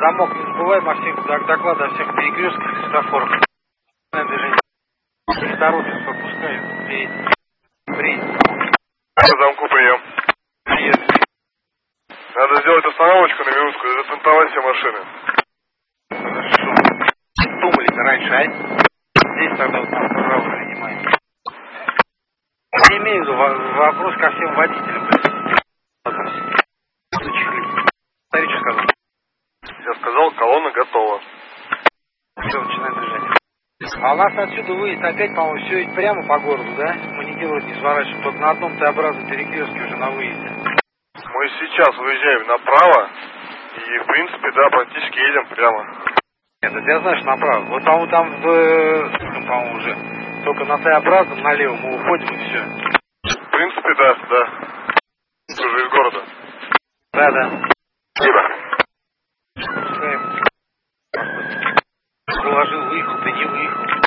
Замок не забываем о всех докладах, о всех перекрестках и светофорах. Движение. Не торопимся, пропускаем. Приедем. По замку прием. Приедем. Надо сделать остановочку на минутку, затентовать все машины. Хорошо. Думали-то раньше, а? Здесь тогда вот нас право принимаем. Я имею в виду вопрос ко всем водителям. Смотри, что сказал. Я сказал, колонна готова. Все, начинаем движение. А у нас отсюда выезд опять, по-моему, все идет прямо по городу, да? Мы нигде вроде не сворачиваем, только на одном Т-образном перекрестке уже на выезде. Мы сейчас выезжаем направо, и, в принципе, да, практически едем прямо. Нет, это я знаю, что направо. Вот, по-моему, там по-моему, уже только на Т-образном налево мы уходим и все. В принципе, да. Уже из города. Да. Спасибо. Пускаем. Положил, выехал, ты не выехал.